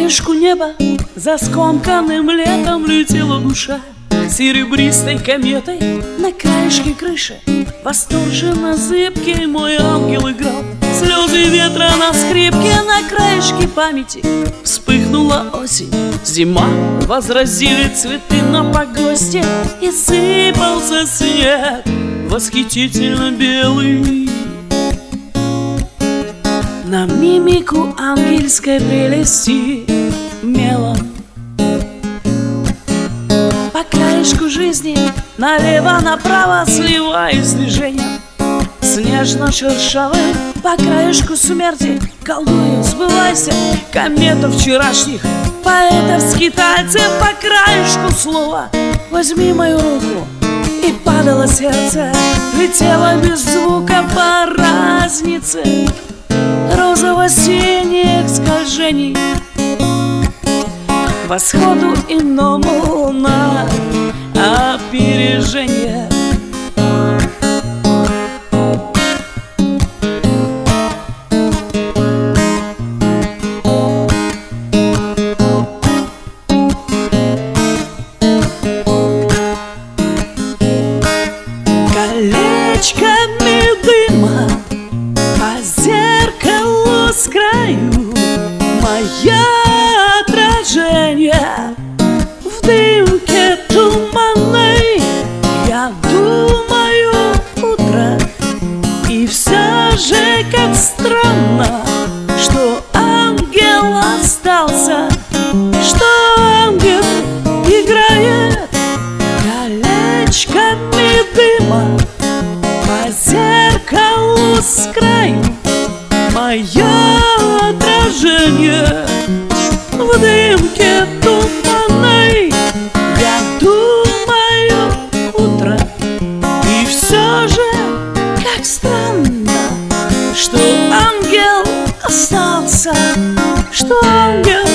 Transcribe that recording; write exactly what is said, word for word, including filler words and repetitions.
краешку неба за скомканным летом летела душа серебристой кометой на краешке крыши. Восторженно зыбкий мой ангел играл. Слезы ветра на скрипке на краешке памяти. Вспыхнула осень, зима, возразили цветы на погосте, и сыпался снег восхитительно белый. На мимику ангельской прелести мелом по краешку жизни налево-направо сливаясь движением снежно-шершавым по краешку смерти колдую, сбывайся кометов вчерашних поэтов-скитальцев по краешку слова. Возьми мою руку, и падало сердце, летело без звука по разнице розово-синих скольжений. Восходу иному на опережение. Колечками дыма по зеркалу с краю мое отражение в дымке туманной. Я думаю, утро, и все же как странно, что ангел остался, что ангел играет колечками дыма по зеркалу с краю мое отражение в дымке туманной. Я думаю, утро, и все же как странно, что ангел остался, что ангел